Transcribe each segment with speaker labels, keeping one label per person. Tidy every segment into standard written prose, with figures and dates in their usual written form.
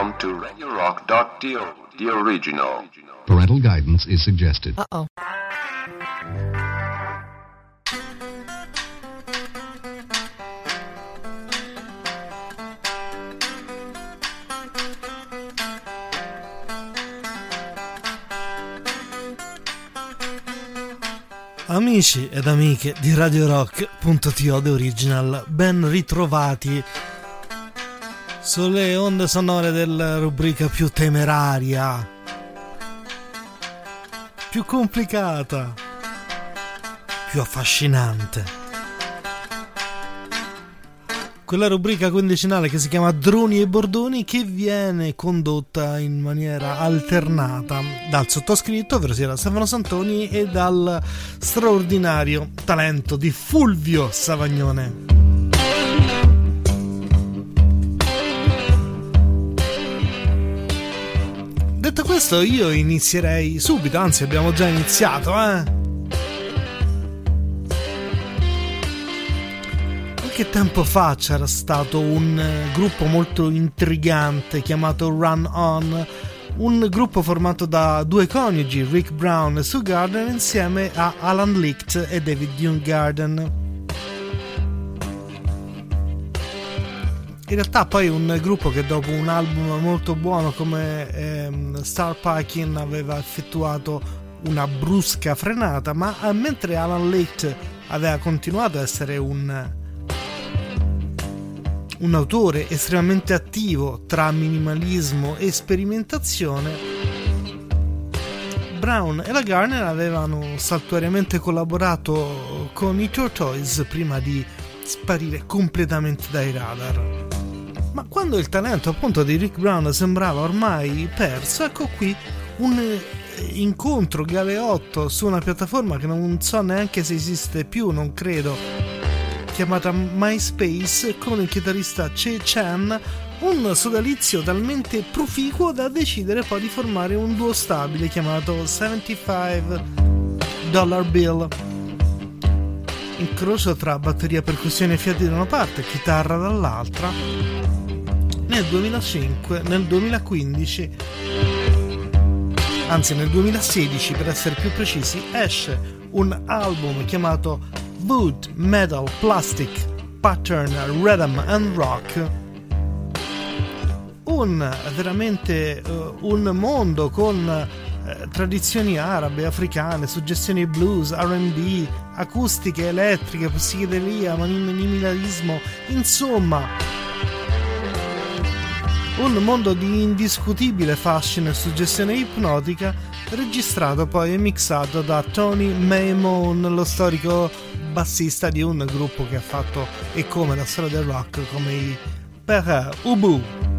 Speaker 1: Welcome to RadioRock.to, the original.
Speaker 2: Parental guidance is suggested.
Speaker 3: Uh-oh.
Speaker 4: Amici ed amiche di Radio Rock.to The Original, ben ritrovati sulle onde sonore della rubrica più temeraria, più complicata, più affascinante. Quella rubrica quindicinale che si chiama Droni e Bordoni, che viene condotta in maniera alternata dal sottoscritto, ovvero sia da Stefano Santoni, e dal straordinario talento di Fulvio Savagnone. Detto questo, io inizierei subito, anzi abbiamo già iniziato, Qualche tempo fa c'era stato un gruppo molto intrigante chiamato Run On, un gruppo formato da due coniugi, Rick Brown e Sue Garden, insieme a Alan Licht e David Dungarden. In realtà poi un gruppo che dopo un album molto buono come Star Packing aveva effettuato una brusca frenata, ma mentre Alan Licht aveva continuato a essere un autore estremamente attivo tra minimalismo e sperimentazione, Brown e la Garner avevano saltuariamente collaborato con i Tortoise prima di sparire completamente dai radar. Ma quando il talento appunto di Rick Brown sembrava ormai perso, ecco qui un incontro galeotto su una piattaforma che non so neanche se esiste più, non credo, chiamata MySpace, con il chitarrista Che Chan, un sodalizio talmente proficuo da decidere poi di formare un duo stabile chiamato $75 Bill, incrocio tra batteria, percussione e fiati da una parte e chitarra dall'altra. Nel 2015, anzi nel 2016 per essere più precisi, esce un album chiamato Wood, Metal, Plastic, Pattern, Rhythm and Rock, veramente un mondo con tradizioni arabe, africane, suggestioni blues, R&B, acustiche, elettriche, psichedelia, minimalismo, insomma un mondo di indiscutibile fascino e suggestione ipnotica, registrato poi e mixato da Tony Maimone, lo storico bassista di un gruppo che ha fatto e come la storia del rock, come i Pere Ubu.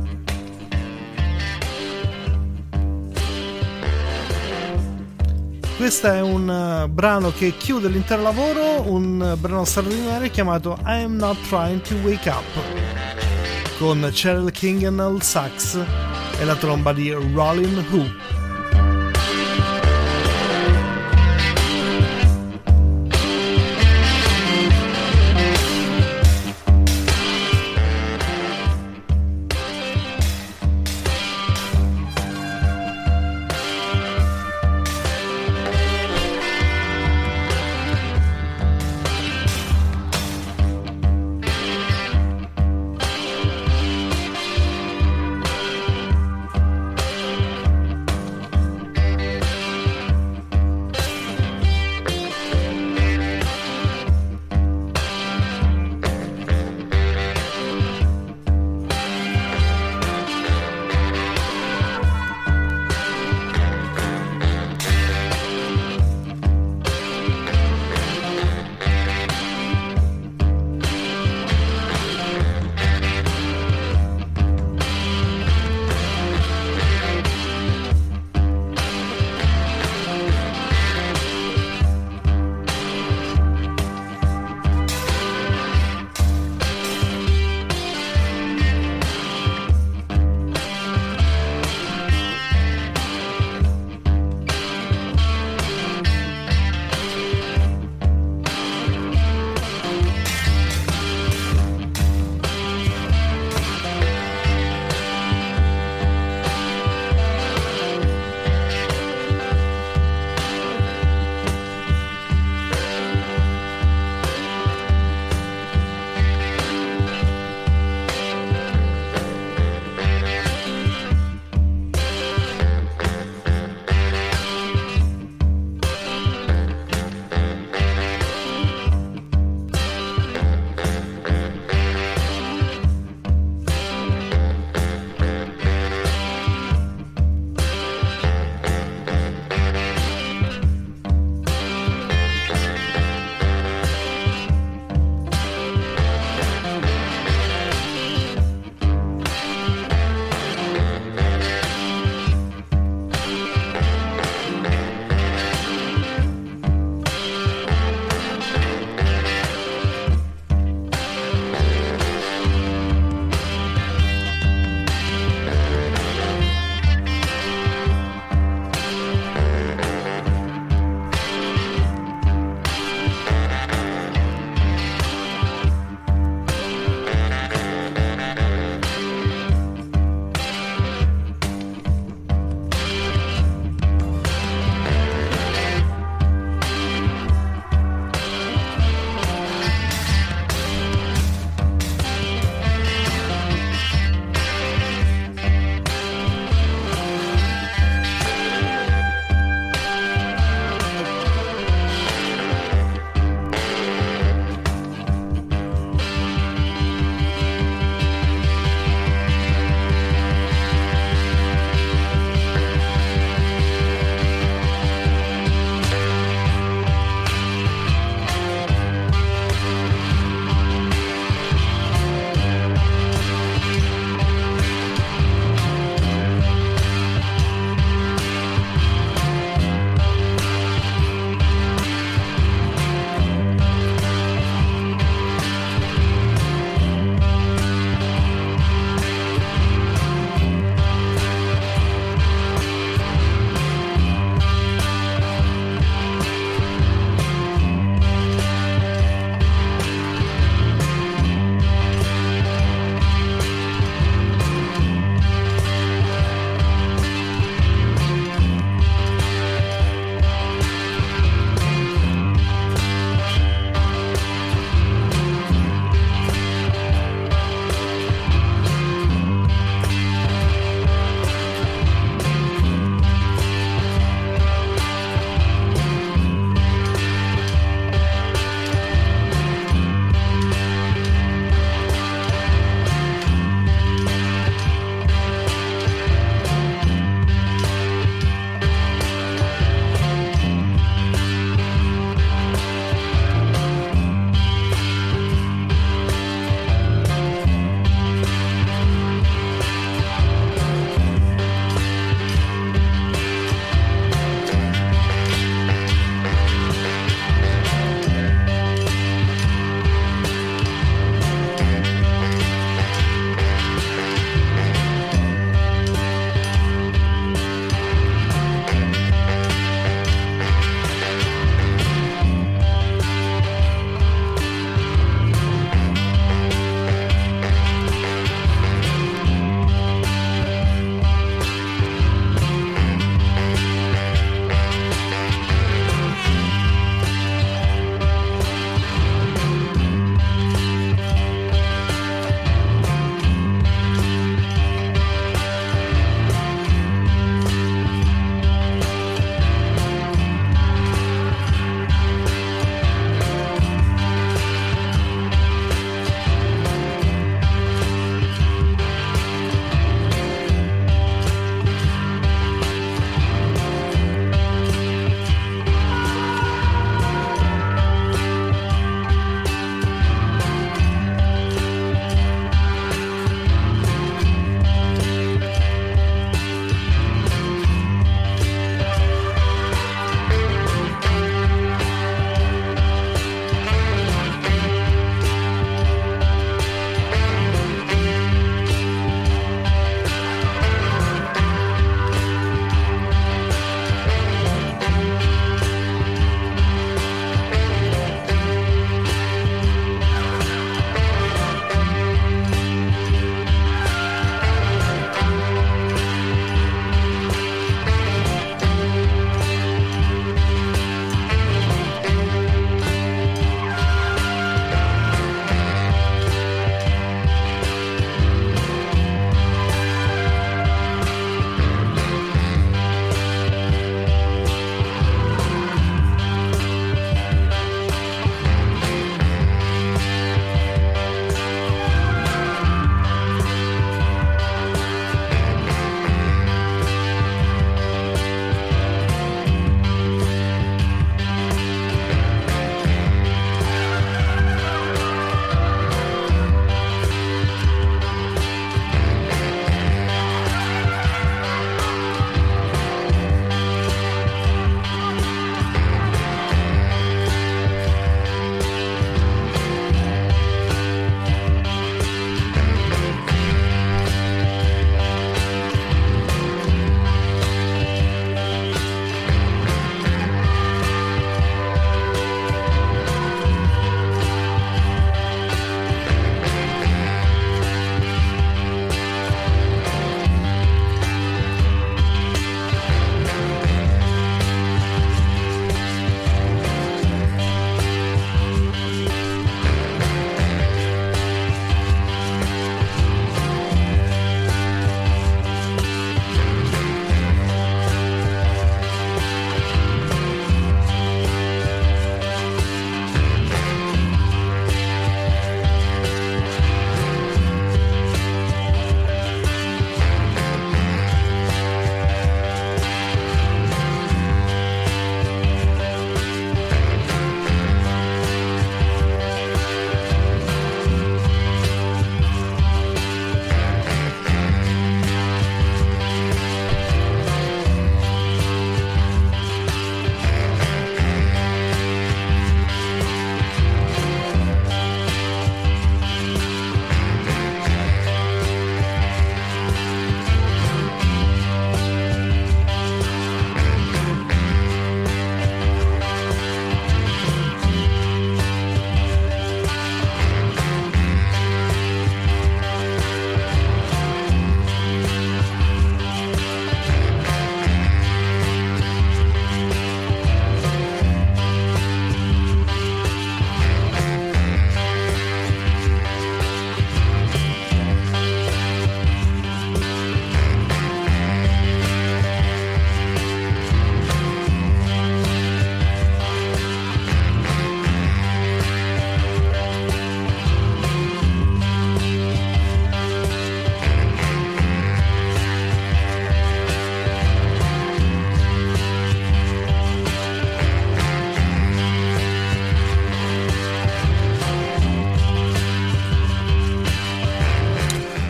Speaker 4: Questo è un brano che chiude l'intero lavoro, un brano straordinario chiamato I'm Not Trying to Wake Up, con Cheryl King al sax e la tromba di Rollin' Who.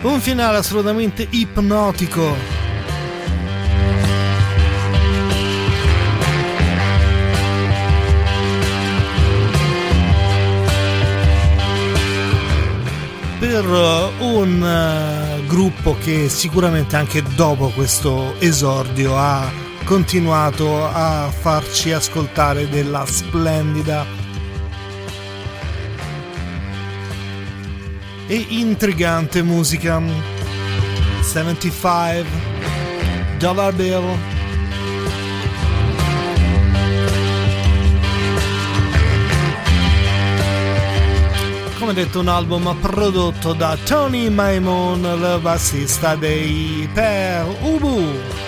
Speaker 4: Un finale assolutamente ipnotico. Per un gruppo che sicuramente anche dopo questo esordio ha continuato a farci ascoltare della splendida e intrigante musica. 75 Dollar Bill. Come detto, un album prodotto da Tony Maimon, il bassista dei Pere Ubu.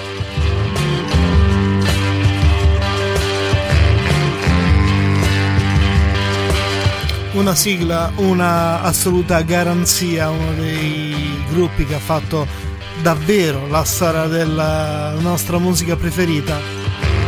Speaker 4: Una sigla, una assoluta garanzia, uno dei gruppi che ha fatto davvero la storia della nostra musica preferita.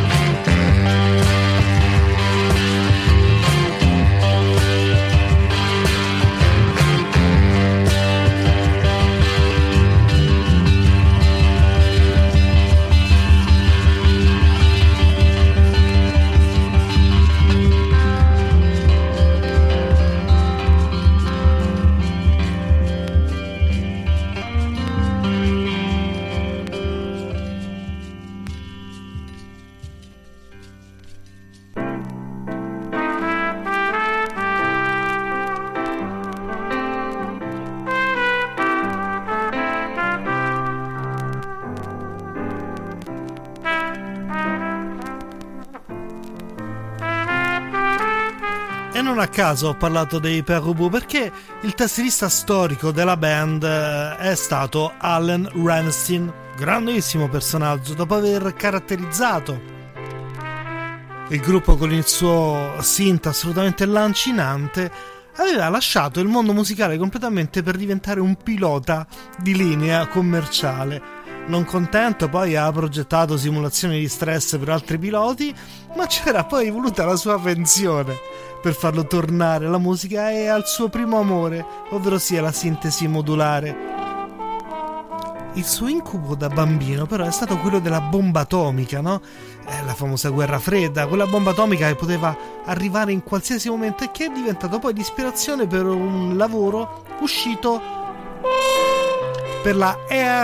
Speaker 4: Non a caso ho parlato dei Pere Ubu perché il tastierista storico della band è stato Allen Ranstein, grandissimo personaggio. Dopo aver caratterizzato il gruppo con il suo synth assolutamente lancinante, aveva lasciato il mondo musicale completamente per diventare un pilota di linea commerciale. Non contento, poi ha progettato simulazioni di stress per altri piloti, ma c'era poi voluta la sua pensione per farlo tornare alla musica e al suo primo amore, ovvero sia la sintesi modulare. Il suo incubo da bambino però è stato quello della bomba atomica, no? La famosa guerra fredda, quella bomba atomica che poteva arrivare in qualsiasi momento e che è diventato poi l'ispirazione per un lavoro uscito per la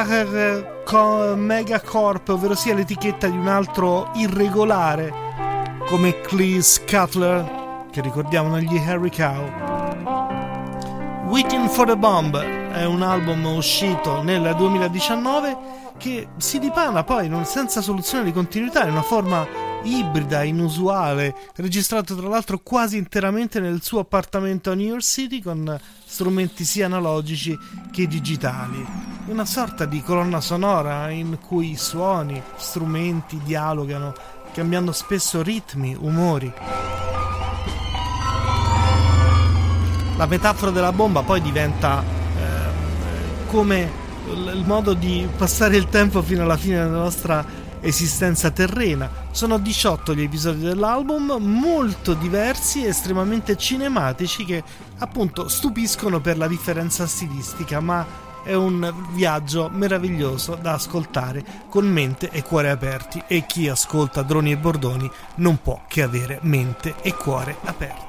Speaker 4: Megacorp, ovvero sia l'etichetta di un altro irregolare come Cleese Cutler, che ricordiamo negli Harry Cow. Waiting for the Bomb è un album uscito nel 2019 che si dipana poi senza soluzione di continuità, in una forma ibrida, inusuale, registrato tra l'altro quasi interamente nel suo appartamento a New York City con strumenti sia analogici che digitali. Una sorta di colonna sonora in cui suoni, strumenti dialogano, cambiando spesso ritmi, umori. La metafora della bomba poi diventa come il modo di passare il tempo fino alla fine della nostra esistenza terrena. Sono 18 gli episodi dell'album, molto diversi e estremamente cinematici, che appunto stupiscono per la differenza stilistica, ma è un viaggio meraviglioso da ascoltare con mente e cuore aperti, e chi ascolta Droni e Bordoni non può che avere mente e cuore aperti.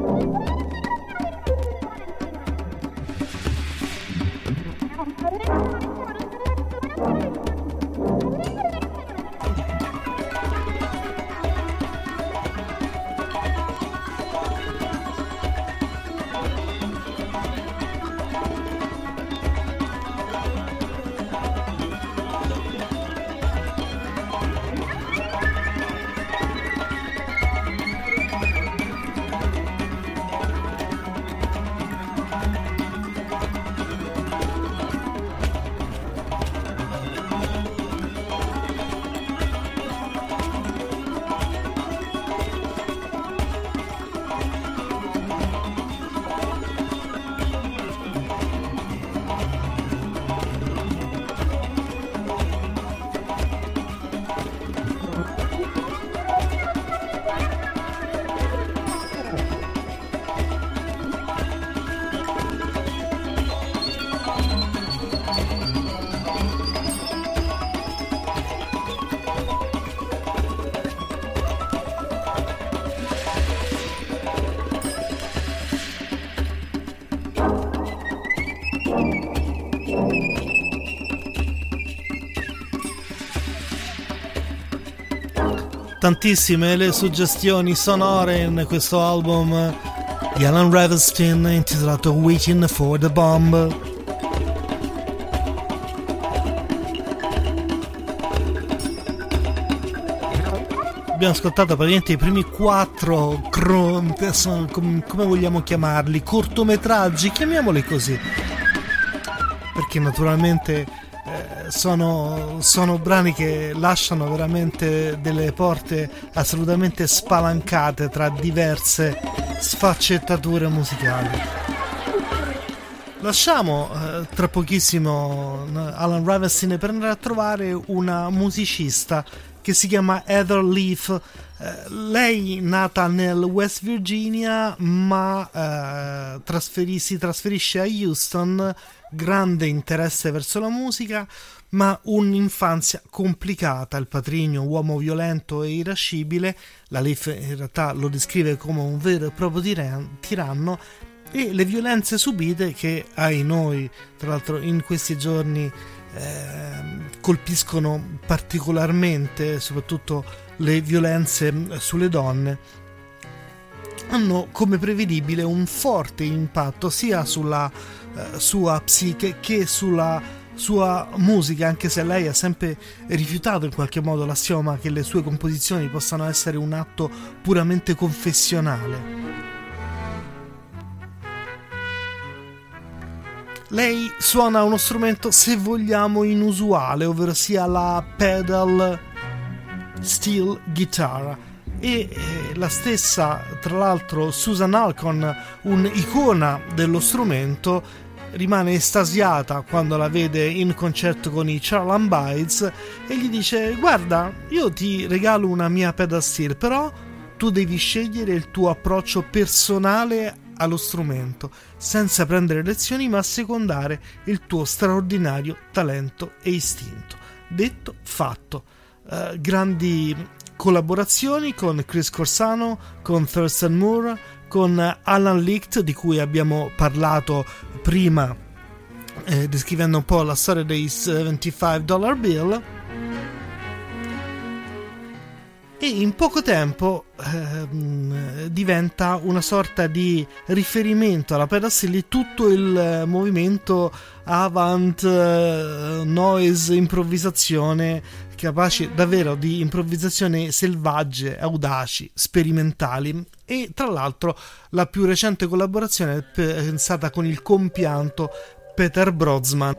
Speaker 4: Tantissime le suggestioni sonore in questo album di Alan Ravenstein intitolato Waiting for the Bomb. Abbiamo ascoltato praticamente i primi 4 come vogliamo chiamarli, cortometraggi, chiamiamoli così, perché naturalmente sono brani che lasciano veramente delle porte assolutamente spalancate tra diverse sfaccettature musicali. Lasciamo tra pochissimo Alan Ravenstein per andare a trovare una musicista che si chiama Heather Leaf. Lei nata nel West Virginia ma si trasferisce a Houston, grande interesse verso la musica ma un'infanzia complicata, il patrigno uomo violento e irascibile. La Leaf in realtà lo descrive come un vero e proprio tiranno, e le violenze subite che ai noi tra l'altro in questi giorni colpiscono particolarmente, soprattutto le violenze sulle donne, hanno come prevedibile un forte impatto sia sulla sua psiche che sulla sua musica, anche se lei ha sempre rifiutato in qualche modo l'assioma che le sue composizioni possano essere un atto puramente confessionale. Lei suona uno strumento, se vogliamo, inusuale, ovvero sia la pedal steel guitar, e la stessa, tra l'altro, Susan Alcon, un'icona dello strumento, rimane estasiata quando la vede in concerto con i Charlam Bites e gli dice: guarda, io ti regalo una mia pedal steel, però tu devi scegliere il tuo approccio personale allo strumento, senza prendere lezioni ma assecondare il tuo straordinario talento e istinto. Detto, fatto. Grandi collaborazioni con Chris Corsano, con Thurston Moore, con Alan Licht, di cui abbiamo parlato prima descrivendo un po' la storia dei $75 bill, e in poco tempo diventa una sorta di riferimento alla pedal steel di tutto il movimento avant noise, improvvisazione, capaci davvero di improvvisazione selvagge, audaci, sperimentali. E tra l'altro la più recente collaborazione è pensata con il compianto Peter Brosnan.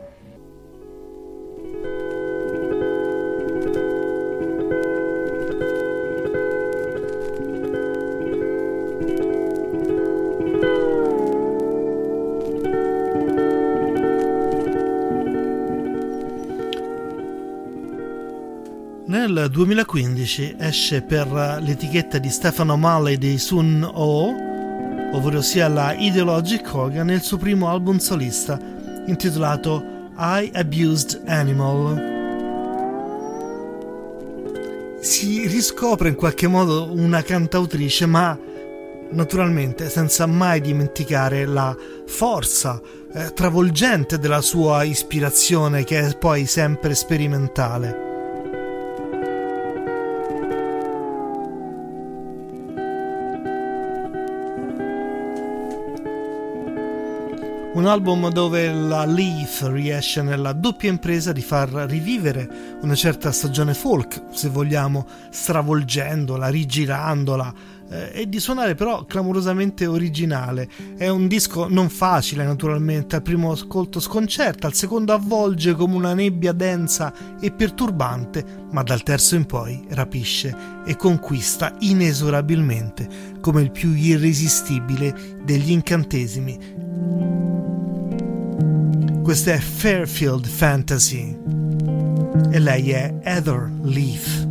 Speaker 4: Nel 2015 esce per l'etichetta di Stefan O'Malley dei Sun O, ovvero sia la Ideologic Organ, il suo primo album solista intitolato I Abused Animal. Si riscopre in qualche modo una cantautrice, ma naturalmente senza mai dimenticare la forza travolgente della sua ispirazione, che è poi sempre sperimentale. Un album dove la Leaf riesce nella doppia impresa di far rivivere una certa stagione folk, se vogliamo, stravolgendola, rigirandola, e di suonare però clamorosamente originale. È un disco non facile, naturalmente, al primo ascolto sconcerta, al secondo avvolge come una nebbia densa e perturbante, ma dal terzo in poi rapisce e conquista inesorabilmente come il più irresistibile degli incantesimi. Questa è Fairfield Fantasy e lei è Heather Leaf.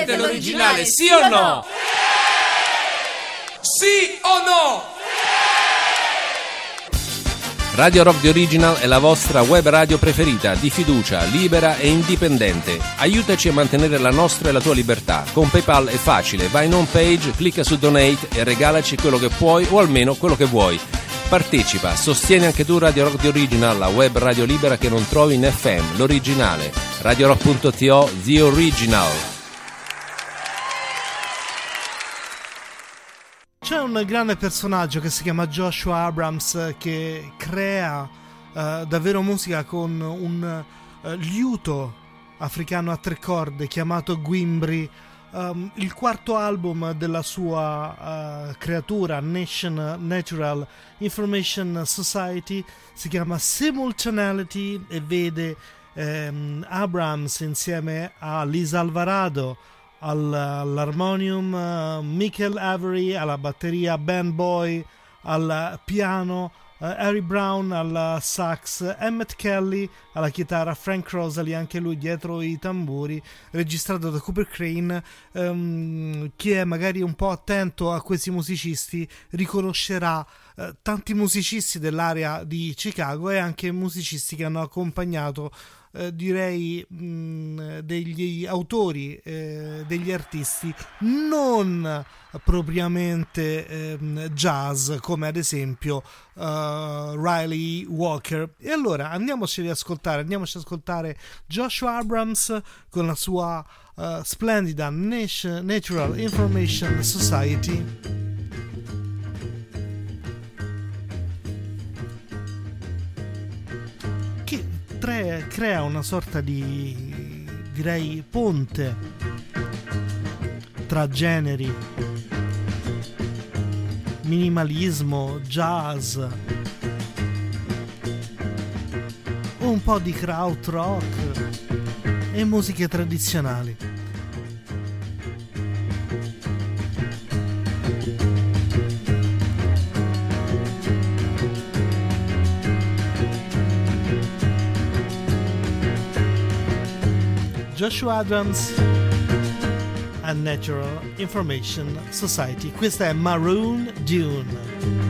Speaker 3: Volete l'originale, sì o no? Sì o no?
Speaker 5: Radio Rock The Original è la vostra web radio preferita, di fiducia, libera e indipendente. Aiutaci a mantenere la nostra e la tua libertà. Con PayPal è facile, vai in home page, clicca su Donate e regalaci quello che puoi o almeno quello che vuoi. Partecipa, sostieni anche tu Radio Rock The Original, la web radio libera che non trovi in FM, l'originale. RadioRock.to, The Original.
Speaker 4: C'è un grande personaggio che si chiama Joshua Abrams che crea davvero musica con un liuto africano a 3 corde chiamato Gwimbri. Il quarto album della sua creatura, Natural Information Society, si chiama Simultaneity e vede Abrams insieme a Lisa Alvarado all'armonium, Michael Avery alla batteria, Ben Boy al piano, Harry Brown al sax, Emmett Kelly alla chitarra, Frank Rosalie anche lui dietro i tamburi, registrato da Cooper Crane. Chi è magari un po' attento a questi musicisti riconoscerà tanti musicisti dell'area di Chicago e anche musicisti che hanno accompagnato direi degli autori, degli artisti non propriamente jazz, come ad esempio Riley Walker. E allora andiamoci ad ascoltare Joshua Abrams con la sua splendida Natural Information Society. Crea una sorta di, direi, ponte tra generi, minimalismo, jazz, un po' di krautrock e musiche tradizionali. Joshua Abrams and Natural Information Society. Questa è Maroon Dune.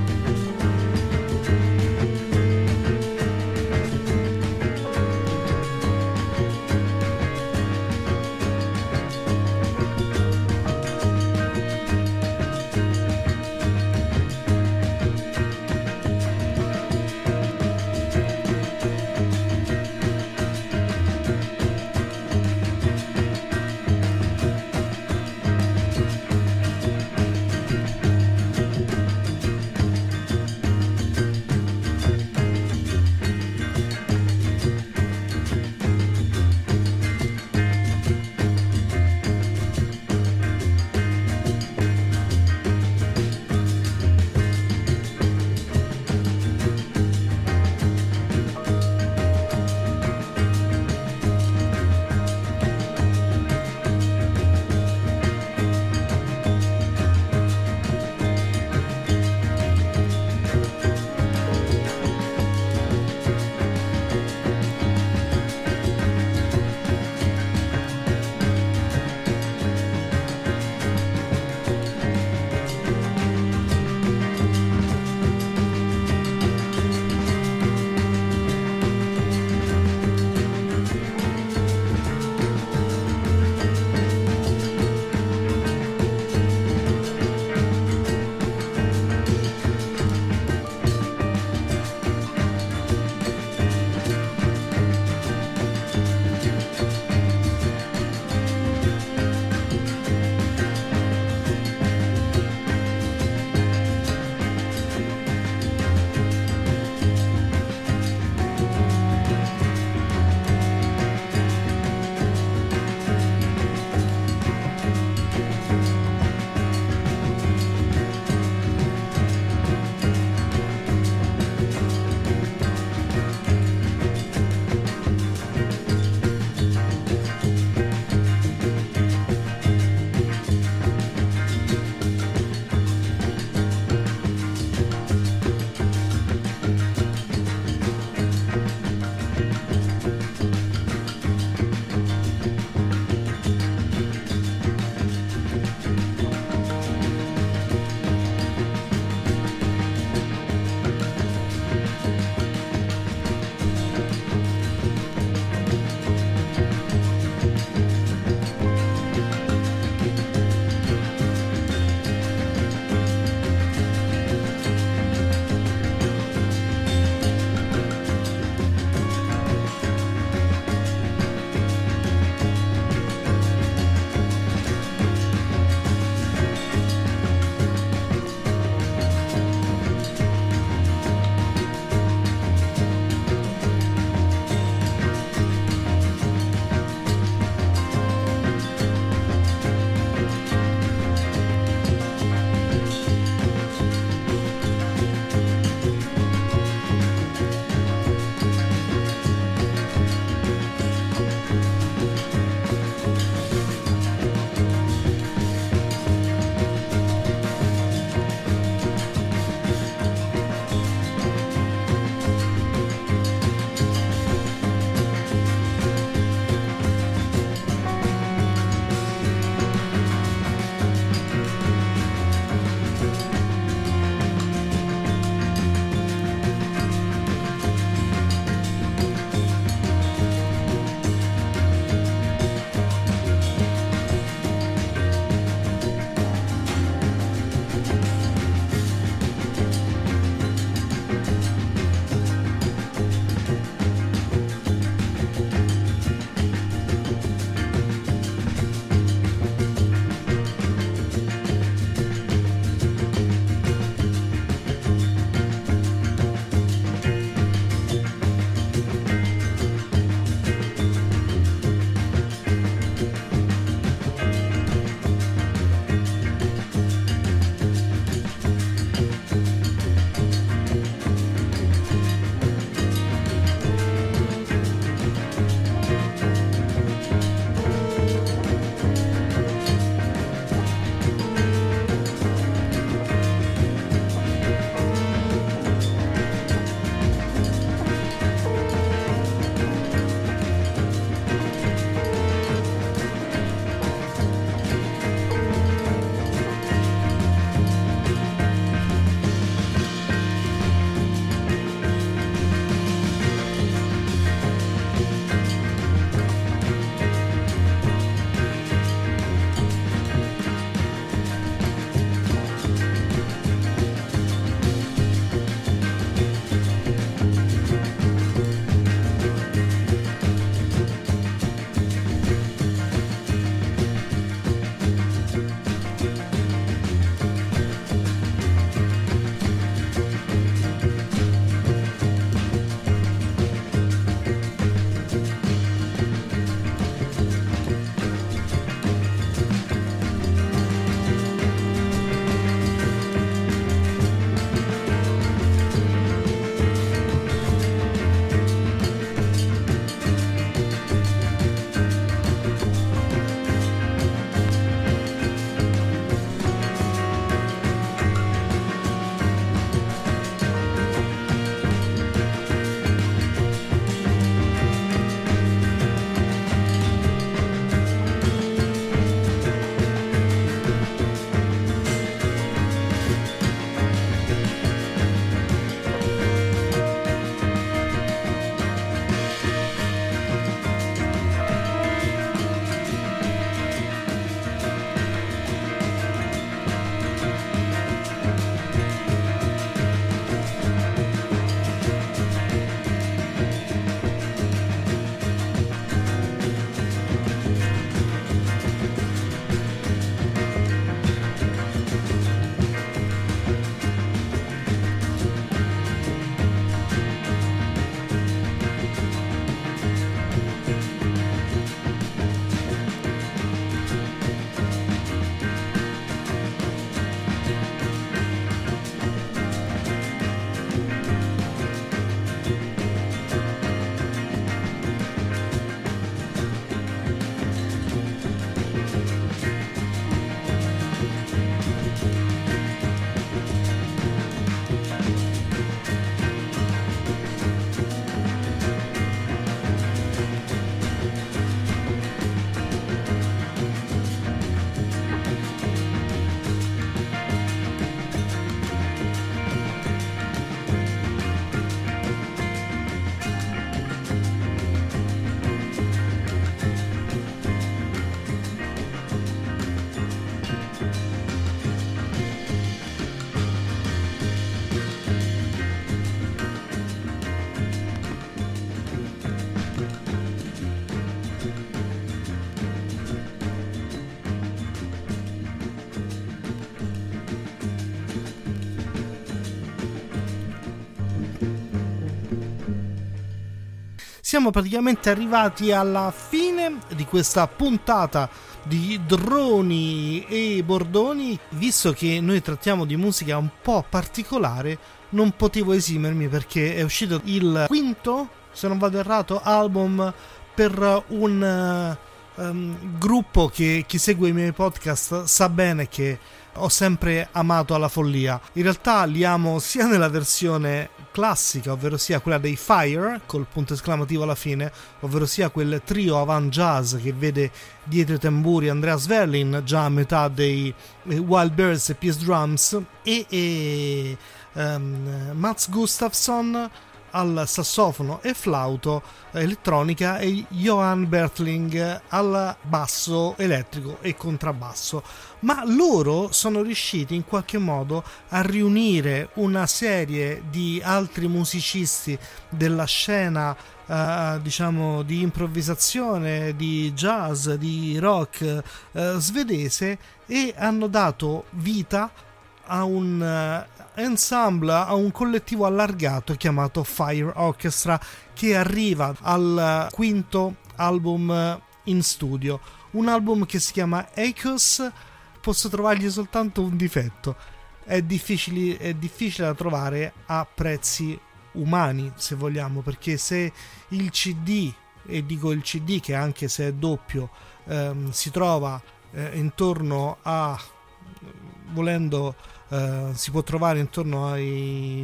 Speaker 4: siamo praticamente arrivati alla fine di questa puntata di Droni e Bordoni. Visto che noi trattiamo di musica un po' particolare, non potevo esimermi, perché è uscito il quinto, se non vado errato, album per un gruppo che chi segue i miei podcast sa bene che ho sempre amato alla follia. In realtà li amo sia nella versione classica, ovvero sia quella dei Fire col punto esclamativo alla fine, ovvero sia quel trio avant jazz che vede dietro i tamburi Andrea Sverlin, già a metà dei Wild Birds e Peace Drums, e Mats Gustafsson al sassofono e flauto elettronica e Johan Bertling al basso elettrico e contrabbasso. Ma loro sono riusciti in qualche modo a riunire una serie di altri musicisti della scena diciamo di improvvisazione, di jazz, di rock svedese, e hanno dato vita a un ensemble, a un collettivo allargato chiamato Fire Orchestra, che arriva al quinto album in studio, un album che si chiama Echoes. Posso trovargli soltanto un difetto: è difficile da trovare a prezzi umani, se vogliamo, perché se il CD, e dico il CD che anche se è doppio, si trova intorno a, volendo, si può trovare intorno ai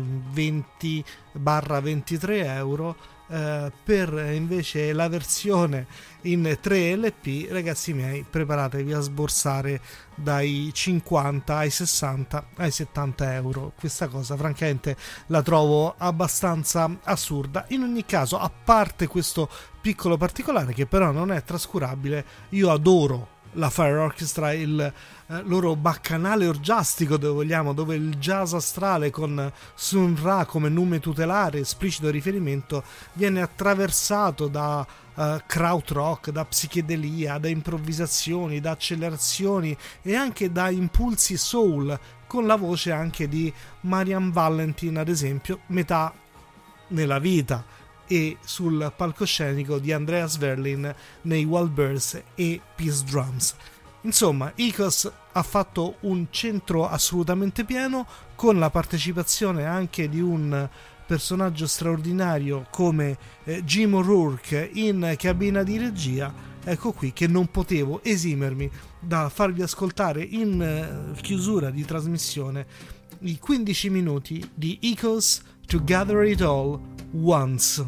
Speaker 4: 20-23 euro, per invece la versione in 3 LP, ragazzi miei, preparatevi a sborsare dai 50 ai 60 ai 70 euro. Questa cosa francamente la trovo abbastanza assurda. In ogni caso, a parte questo piccolo particolare che però non è trascurabile, io adoro la Fire Orchestra, il loro baccanale orgiastico, dove vogliamo, dove il jazz astrale con Sun Ra come nome tutelare, esplicito riferimento, viene attraversato da krautrock, da psichedelia, da improvvisazioni, da accelerazioni e anche da impulsi soul, con la voce anche di Marian Valentin, ad esempio, metà nella vita e sul palcoscenico di Andrea Sverlin nei Wild Birds e Peace Drums. Insomma, Echoes ha fatto un centro assolutamente pieno, con la partecipazione anche di un personaggio straordinario come Jim O'Rourke in cabina di regia. Ecco qui che non potevo esimermi da farvi ascoltare in chiusura di trasmissione i 15 minuti di Echoes to Gather It All Once.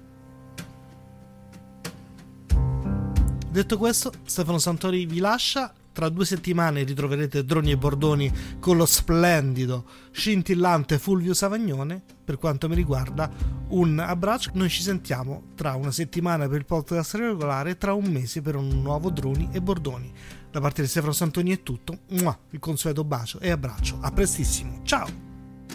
Speaker 4: Detto questo, Stefano Santori vi lascia. Tra 2 settimane ritroverete Droni e Bordoni con lo splendido, scintillante Fulvio Savagnone. Per quanto mi riguarda, un abbraccio. Noi ci sentiamo tra una settimana per il podcast regolare, tra un mese per un nuovo Droni e Bordoni. Da parte di Stefano Santoni è tutto. Il consueto bacio e abbraccio. A prestissimo. Ciao!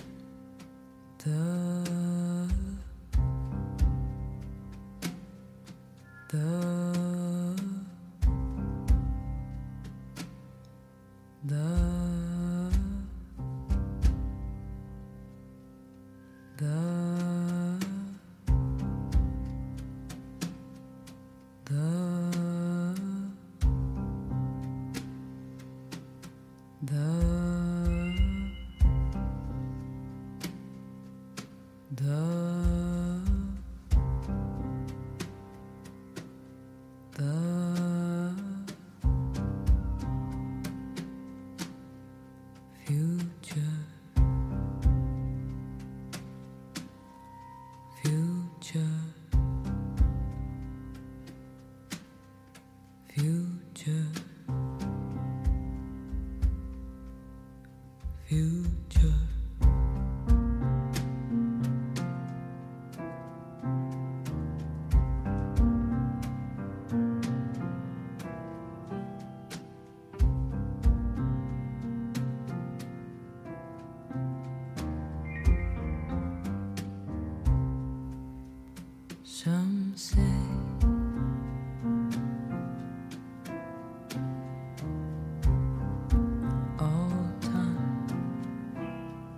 Speaker 6: Some say all time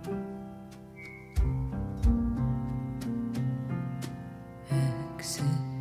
Speaker 6: exists.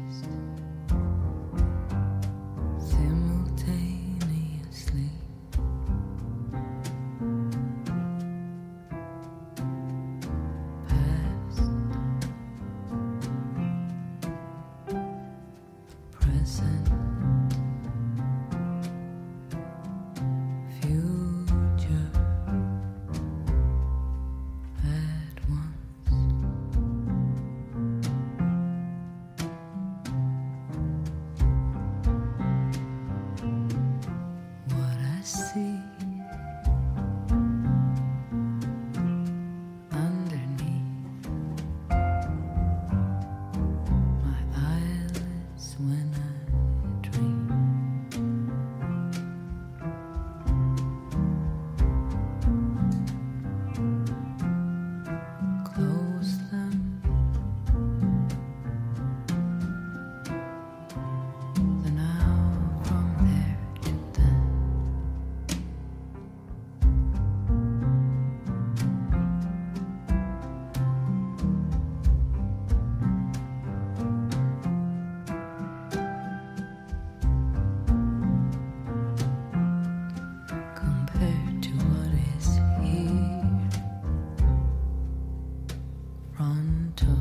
Speaker 6: pronto,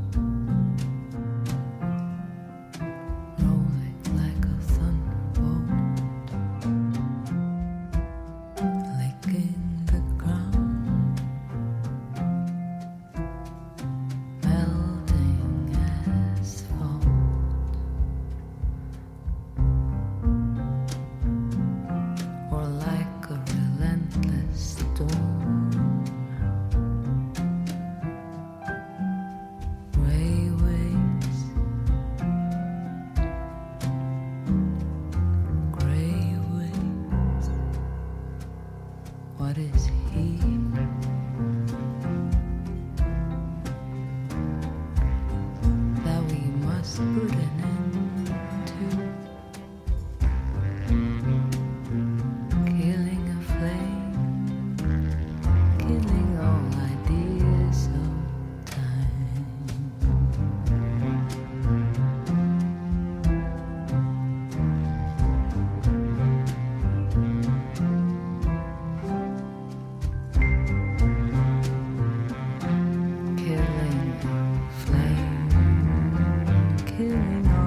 Speaker 6: rolling like a thunderbolt, licking the ground, melting asphalt, or like a relentless storm. What is he? That we must put an end to. Killing a flame, killing all ideas of time. Killing flame, killing all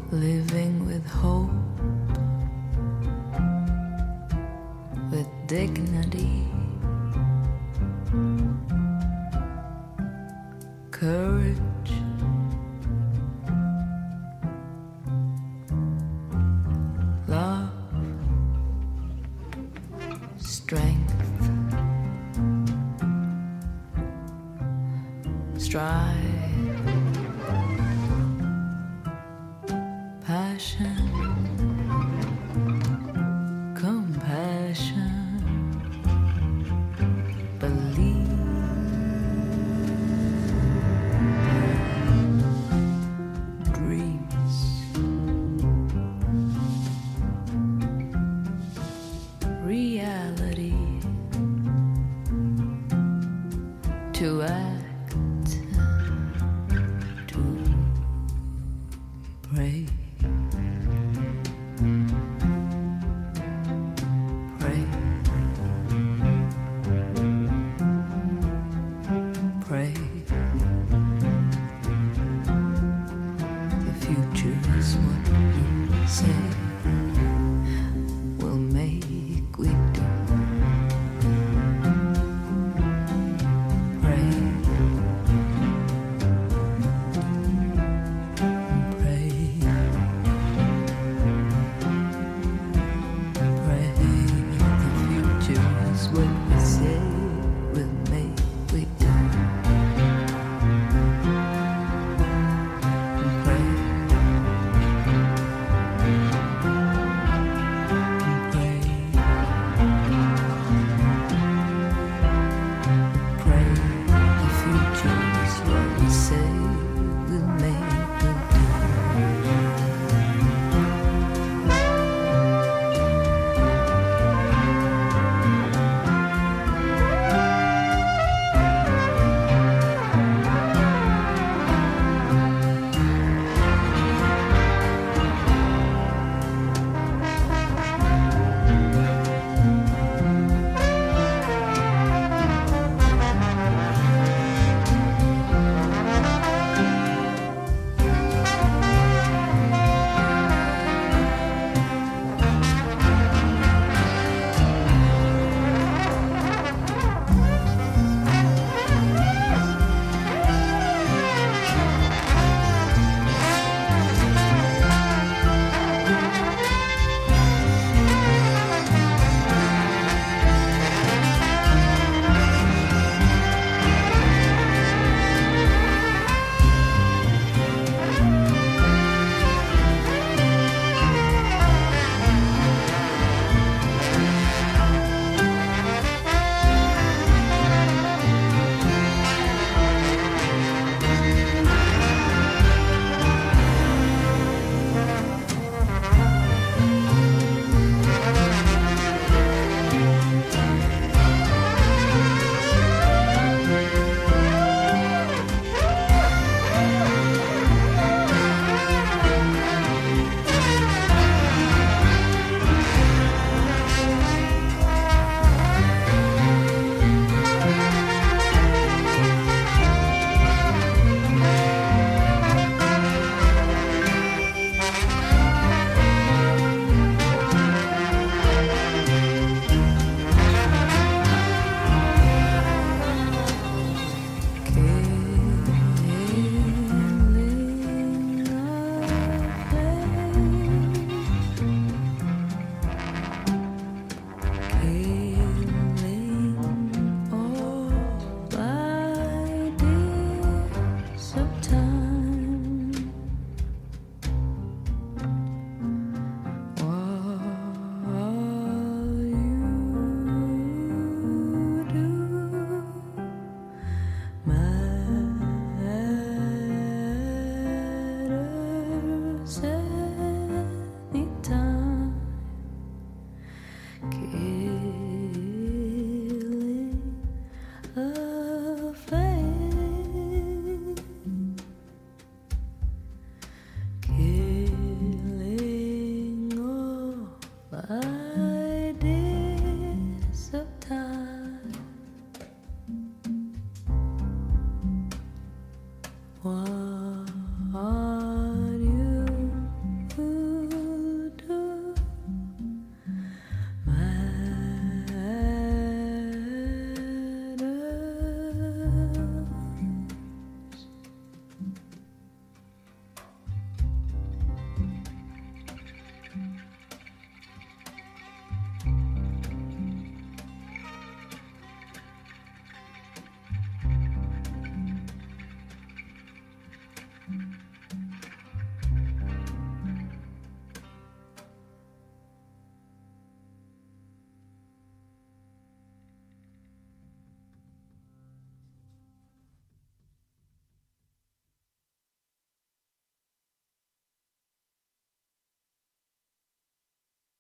Speaker 6: living with hope, with dignity, courage, love, strength, strive, passion, compassion, believe, dreams, reality, to act, to pray. Pray, pray. The future is what you say.